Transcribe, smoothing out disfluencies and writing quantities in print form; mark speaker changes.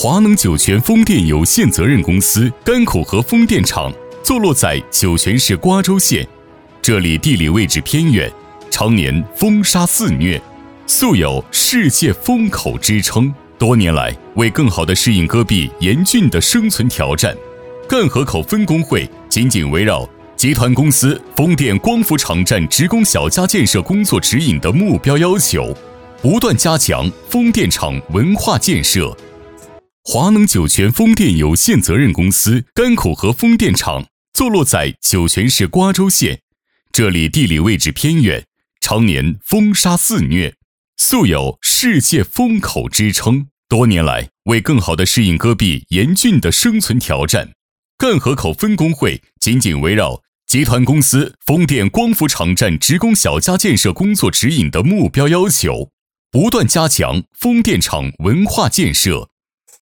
Speaker 1: 华能酒泉风电有限责任公司甘口河风电场坐落在酒泉市瓜州县，这里地理位置偏远，常年风沙肆虐，素有世界风口之称。多年来，为更好地适应戈壁严峻的生存挑战，赣河口分工会紧紧围绕集团公司风电光伏场站职工小家建设工作指引的目标要求，不断加强风电场文化建设。华能酒泉风电有限责任公司甘口河风电场坐落在酒泉市瓜州县，这里地理位置偏远，常年风沙肆虐，素有世界风口之称。多年来，为更好地适应戈壁严峻的生存挑战，赣河口分工会紧紧围绕集团公司风电光伏场站职工小家建设工作指引的目标要求，不断加强风电场文化建设。